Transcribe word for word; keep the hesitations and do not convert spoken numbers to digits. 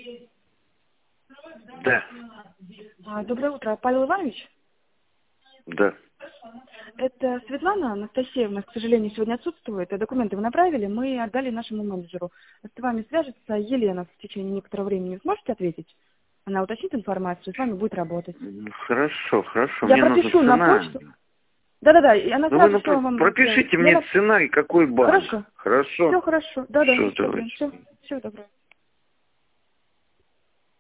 Да. А, Доброе утро, Павел Иванович. Да. Это Светлана Анастасьевна, к сожалению, сегодня отсутствует. Документы вы направили, мы отдали нашему менеджеру. С вами свяжется Елена в течение некоторого времени. Сможете ответить? Она уточнит информацию, с вами будет работать. Хорошо, хорошо. Я Мне нужна пропишу на цена. почту. Да-да-да, и она Ну вы сразу напро- все вам... пропишите Я мне нап- цена и какой банк. Хорошо. Хорошо? Все хорошо. Да-да, Все, без проблем. давайте. Все, всего доброго.